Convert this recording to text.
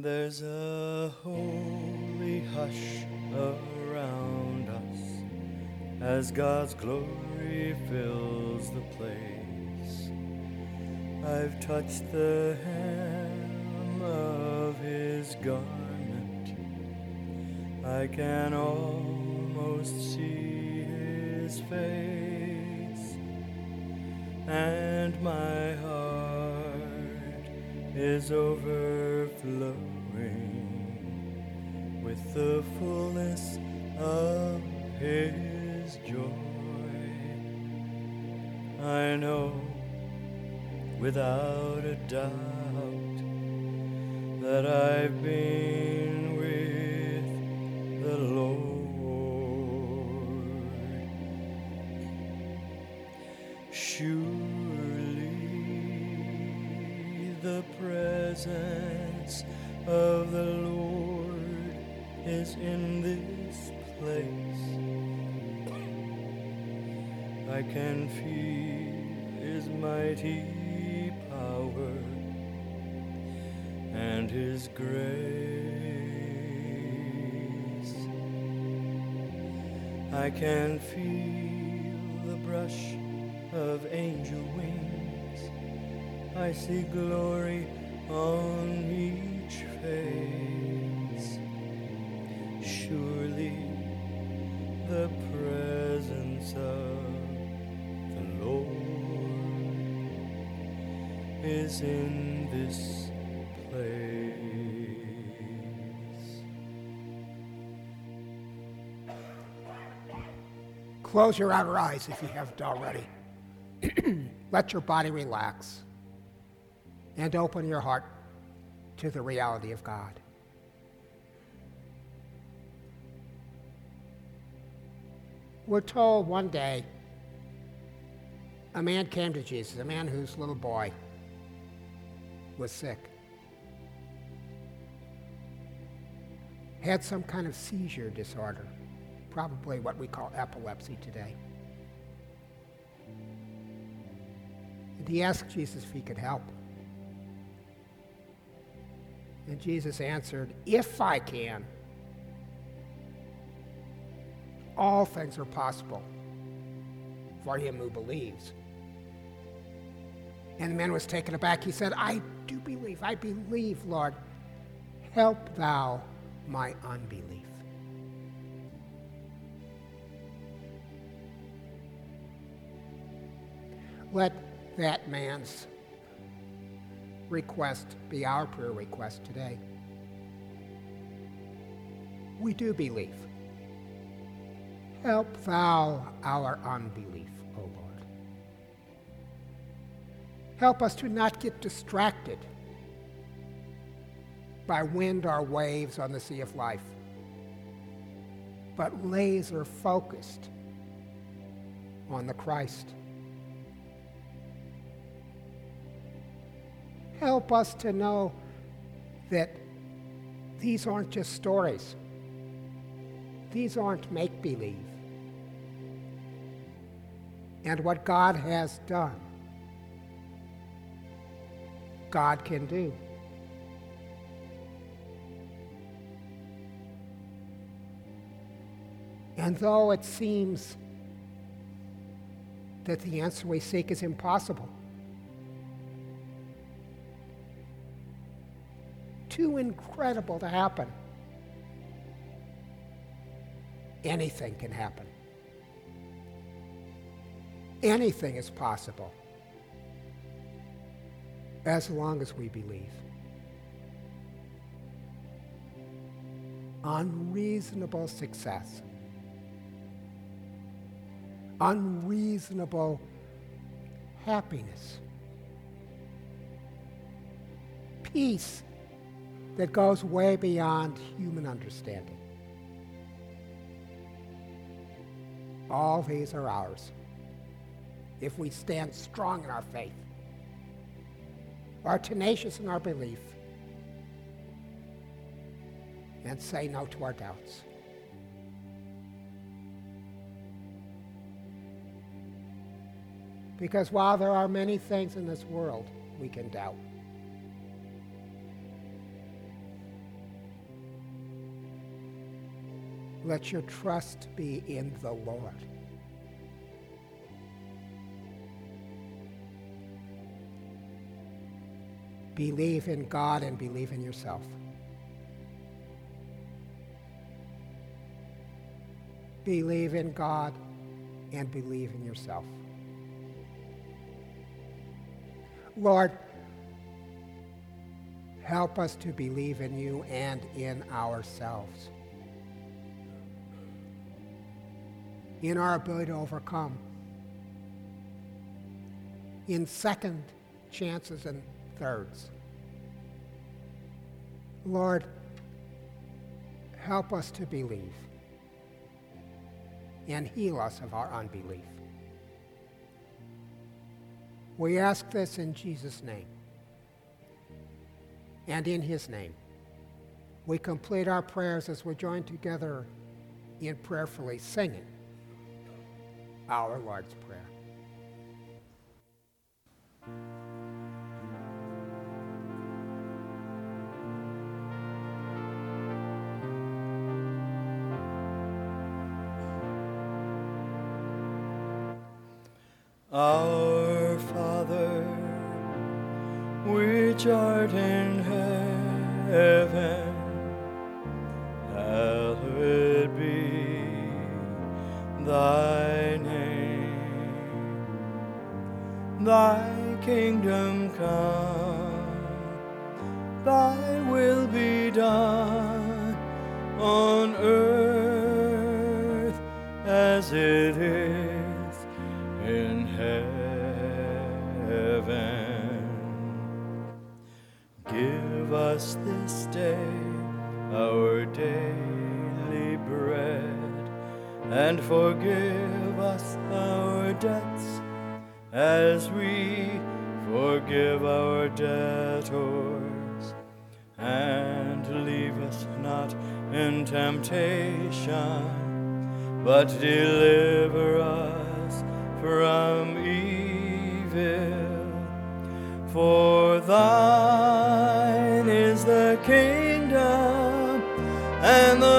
There's a holy hush around us as God's glory fills the place. I've touched the hem of his garment. I can almost see his face, and my heart is overflowing with the fullness of his joy. I know without a doubt that I've been with the Lord. Surely the presence of the Lord is in this place. I can feel his mighty power and his grace. I can feel the brush of angel wings. I see glory on each face. Surely the presence of the Lord is in this place. Close your outer eyes if you haven't already. Let your body relax and open your heart to the reality of God. We're told one day a man came to Jesus, a man whose little boy was sick, had some kind of seizure disorder, probably what we call epilepsy today. And he asked Jesus if he could help. And Jesus answered, "If I can, all things are possible for him who believes." And the man was taken aback. He said, I believe, Lord. Help thou my unbelief. Let that man's request be our prayer request today. We do believe. Help thou our unbelief, O Lord. Help us to not get distracted by wind or waves on the sea of life, but laser focused on the Christ. Help us to know that these aren't just stories. These aren't make-believe. And what God has done, God can do. And though it seems that the answer we seek is impossible, too incredible to happen, anything can happen. Anything is possible as long as we believe. Unreasonable success, unreasonable happiness, peace that goes way beyond human understanding. All these are ours if we stand strong in our faith, are tenacious in our belief, and say no to our doubts. Because while there are many things in this world we can doubt, Let your trust be in the Lord. Believe in God and believe in yourself. Believe in God and believe in yourself. Lord, help us to believe in you and in ourselves, in our ability to overcome, in second chances and thirds. Lord, help us to believe and heal us of our unbelief. We ask this in Jesus' name. And in his name, we complete our prayers as we join together in prayerfully singing our Lord's Prayer. Our Father, which art in heaven, hallowed be thy name. Thy kingdom come, thy will be done on earth as it is in heaven. Give us this day our daily bread, and forgive us our debts as we forgive our debtors. And leave us not in temptation, but deliver us from evil. For thine is the kingdom and the